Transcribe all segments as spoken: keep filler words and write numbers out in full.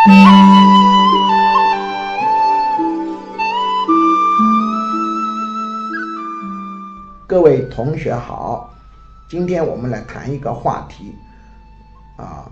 各位同学好，今天我们来谈一个话题啊，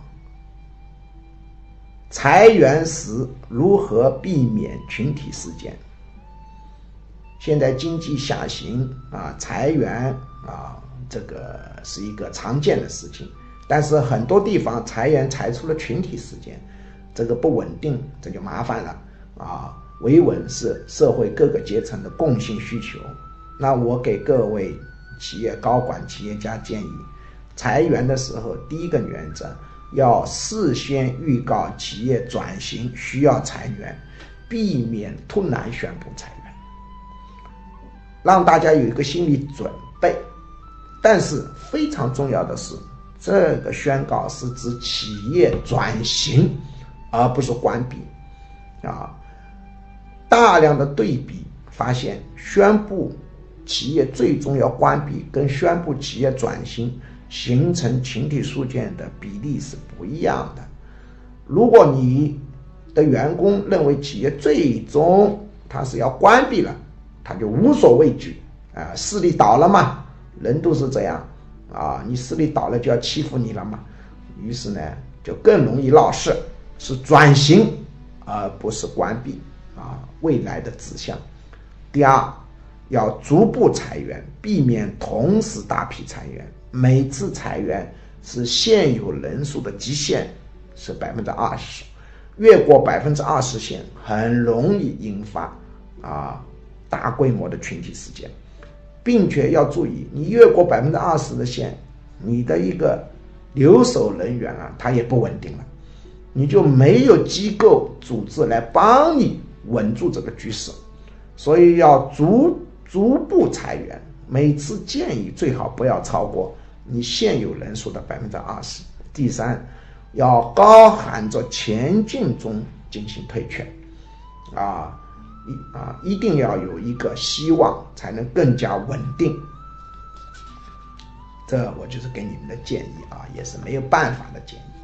裁员时如何避免群体事件。现在经济下行啊，裁员啊，这个是一个常见的事情，但是很多地方裁员裁出了群体事件，这个不稳定，这就麻烦了啊。维稳是社会各个阶层的共性需求。那我给各位企业高管、企业家建议，裁员的时候，第一个原则要事先预告企业转型需要裁员，避免突然宣布裁员，让大家有一个心理准备。但是非常重要的是，这个宣告是指企业转型，而不是关闭啊。大量的对比发现，宣布企业最终要关闭跟宣布企业转型形成群体事件的比例是不一样的。如果你的员工认为企业最终他是要关闭了，他就无所畏惧啊，势力倒了嘛，人都是这样啊，你势力倒了就要欺负你了嘛，于是呢就更容易闹事，是转型而不是关闭啊，未来的指向。第二，要逐步裁员，避免同时大批裁员。每次裁员是现有人数的极限是百分之二十，越过百分之二十线，很容易引发啊大规模的群体事件，并且要注意，你越过百分之二十的线，你的一个留守人员啊，他也不稳定了，你就没有机构组织来帮你稳住这个局势，所以要逐。逐步裁员，每次建议最好不要超过你现有人数的百分之二十。第三，要高喊着前进中进行退却，啊，一啊一定要有一个希望，才能更加稳定。这我就是给你们的建议啊，也是没有办法的建议。